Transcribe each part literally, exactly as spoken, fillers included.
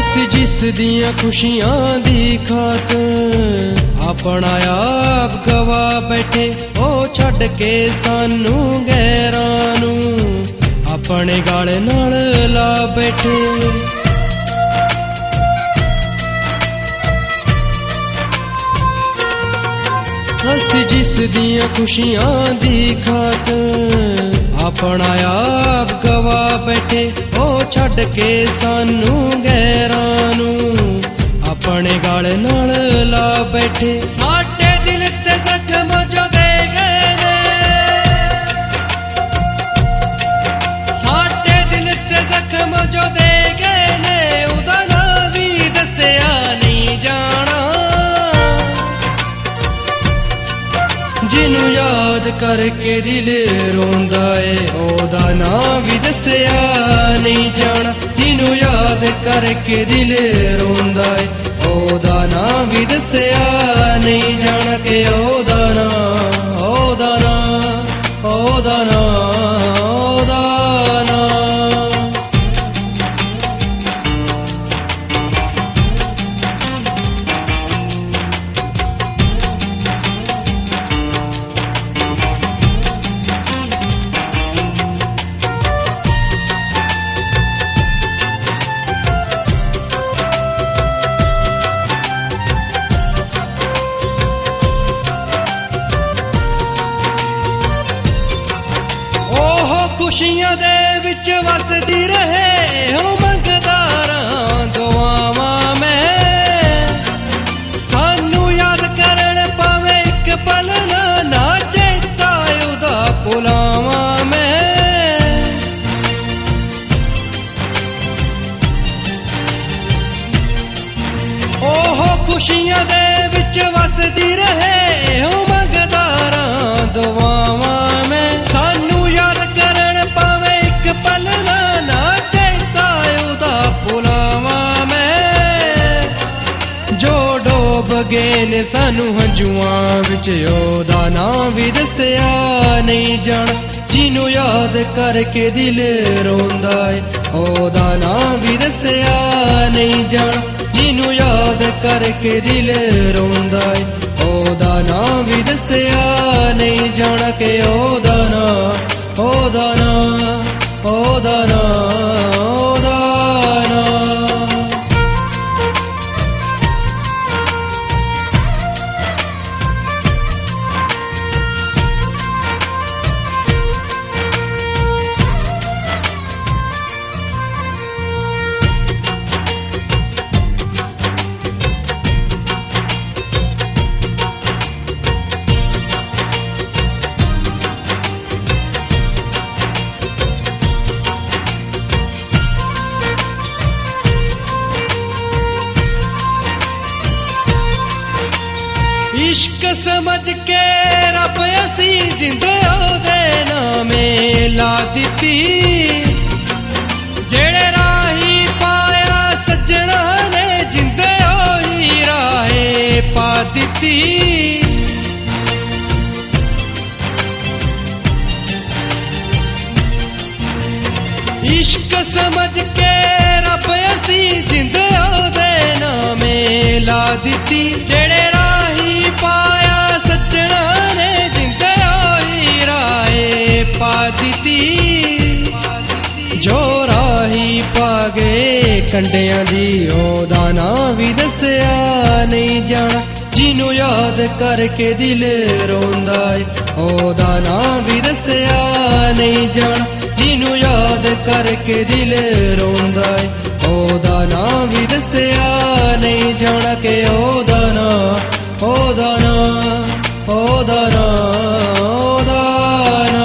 ਅਸੀਂ ਜਿਸ ਦੀਆਂ ਖੁਸ਼ੀਆਂ ਦੀ ਖਾਤਰ ਆਪਣਾ ਆਪ ਗਵਾ ਬੈਠੇ, ਉਹ ਛੱਡ ਕੇ ਸਾਨੂੰ ਗੈਰਾਂ ਨੂੰ ਆਪਣੇ ਗਾਲੇ ਨਾਲ ਲਾ ਬੈਠੇ। ਅਸੀਂ ਜਿਸ ਦੀਆਂ ਖੁਸ਼ੀਆਂ ਦੀ ਖਾਤਰ ਆਪਣਾ ਆਪ ਗਵਾ ਬੈਠੇ, ਉਹ ਛੱਡ ਕੇ ਸਾਨੂੰ ਗੈਰਾਂ ਨੂੰ ਆਪਣੇ ਗਾਲੇ ਨਾਲ ਲਾ ਬੈਠੇ। ਸਾਡੇ ਦਿਲ ਤੇ ਜ਼ਖਮ ਜੋ ਦੇ ਗਏ ਨੇ, ਸਾਡੇ ਦਿਲ ਤੇ ਜ਼ਖਮ ਜੋ ਦੇ ਗਏ ਨੇ, ਉਹਦਾ ਨਾਂ ਵੀ ਦੱਸਿਆ ਨਹੀਂ ਜਾਣਾ। ਜਿਹਨੂੰ ਯਾਦ ਕਰਕੇ ਦਿਲ ਰੋਂਦਾ ਏ, ਉਹਦਾ ਨਾਂ ਵੀ ਦੱਸਿਆ ਨਹੀਂ ਜਾਣਾ। ਜਿਹਨੂੰ ਯਾਦ ਕਰਕੇ ਦਿਲ ਰੋਂਦਾ ਏ, ਉਹਦਾ ਨਾਂ ਵੀ ਦੱਸਿਆ ਨਹੀਂ ਜਾਣਾ। ਕਿ ਉਹਦਾ ਨਾਂ, ਉਹਦਾ ਨਾਂ, ਉਹਦਾ ਨਾਂ, ਉਹਦਾ ਨਾਂ। ਖੁਸ਼ੀਆਂ ਦੇ ਵਿੱਚ ਵਸਦੀ ਰਹੇ, ਹੋ ਮੰਗਦਾ ਰਹਾਂ ਦੁਆਵਾਂ ਮੈਂ। ਸਾਨੂੰ ਯਾਦ ਕਰਨ ਪਾਵੇਂ ਇੱਕ ਪਲ ਨਾ, ਨਾ ਚੇਤਾ ਉਹਦਾ ਭੁਲਾਵਾਂ ਮੈਂ। ਉਹ ਖੁਸ਼ੀਆਂ ਦੇ ਵਿੱਚ ਵਸਦੀ ਰਹੇ, ਹੋ ਮੰਗਦਾ ਰਹਾਂ ਦੁਆਵਾਂ ਮੈਂ। ਸਾਨੂੰ ਯਾਦ ਗਏ ਨੇ ਸਾਨੂੰ ਹੰਝੂਆਂ ਵਿੱਚ, ਉਹਦਾ ਨਾਂ ਵੀ ਦੱਸਿਆ ਨਹੀਂ ਜਾਣਾ। ਜਿਹਨੂੰ ਯਾਦ ਕਰਕੇ ਦਿਲ ਰੋਂਦਾ ਏ, ਉਹਦਾ ਨਾਂ ਵੀ ਦੱਸਿਆ ਨਹੀਂ ਜਾਣਾ। ਜਿਹਨੂੰ ਯਾਦ ਕਰਕੇ ਦਿਲ ਰੋਂਦਾ ਏ, ਉਹਦਾ ਨਾਂ ਵੀ ਦੱਸਿਆ ਨਹੀਂ ਜਾਣਾ। ਕਿ ਉਹਦਾ ਨਾਂ, ਉਹਦਾ ਨਾਂ, ਉਹਦਾ ਨਾਂ, ਉਹਦਾ ਨਾਂ। इश्क समझ के रब असी जिंदे ओदे नामे ला दिती। जेड़े राही पाया सज्जणा ने जिंदे ओही राहे पा दिती। इश्क समझ के रब असी जिंदे ओदे नामे ला दिती। जेड़े पाया सज्जणा ने जिंदे होई राहे पा दिती। जो राही पा गए कंडियां दी, ओदा नां भी दस्सिया नहीं जाना। जिन्नू याद करके दिल रोंदा है, ओदा नां भी दस्सिया नहीं जाना। जिन्नू याद करके दिल रोंदा है, ओदा नां भी दस्सिया नहीं जाना। के ओदा नां, ओदा नां, ओदा नां, ओदा नां।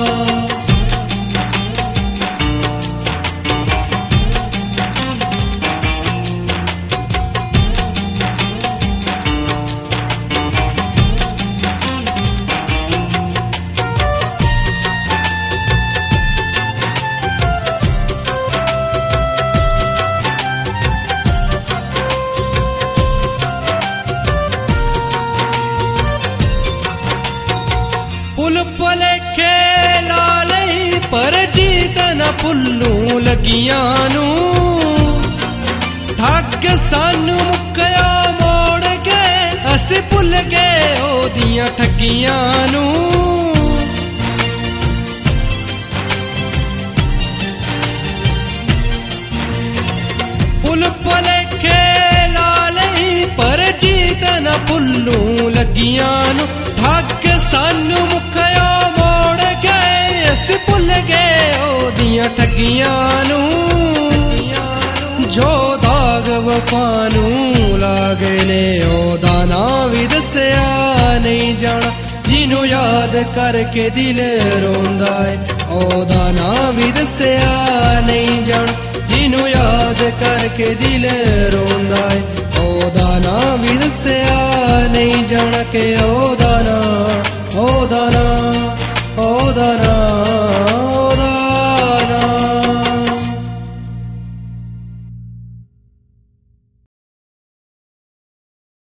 पुल पलेखे लाल पर जीत न पुल्लू लगियां नू। थक ਠੱਗੀਆਂ ਨੂੰ। ਪੁੱਲ ਭੁਲੇਖੇ ਲਾ ਲਈ ਪਰ ਜੀਤ ਨਾ ਭੁੱਲੂ ਲੱਗੀਆਂ ਨੂੰ। ਠੱਗ ਸਾਨੂੰ ਮੁਖਿਓ ਮੋੜ ਗਏ, ਅਸੀਂ ਭੁੱਲ ਗਏ ਉਹਦੀਆਂ ਠੱਗੀਆਂ ਨੂੰ। ਜੋ ਦਾਗ ਵਫਾ ਨੂੰ ਲਾ ਗਏ ਨੇ ਉਹਦਾ ਨਾਂ ਵੀ ਦੱਸਿਆ ਨਹੀਂ ਜਾਣਾ। ਜਿਹਨੂੰ ਯਾਦ ਕਰਕੇ ਦਿਲ ਰੋਂਦਾ ਏ ਉਹਦਾ ਨਾਂ ਵੀ ਦੱਸਿਆ ਨਹੀਂ ਜਾਣਾ। ਜਿਹਨੂੰ ਯਾਦ ਕਰਕੇ ਦਿਲ ਰੋਂਦਾ ਏ ਉਹਦਾ ਨਾਂ ਵੀ ਦੱਸਿਆ ਨਹੀਂ ਜਾਣਾ। ਕਿ ਉਹਦਾ ਨਾਂ ਉਹਦਾ ਨਾਂ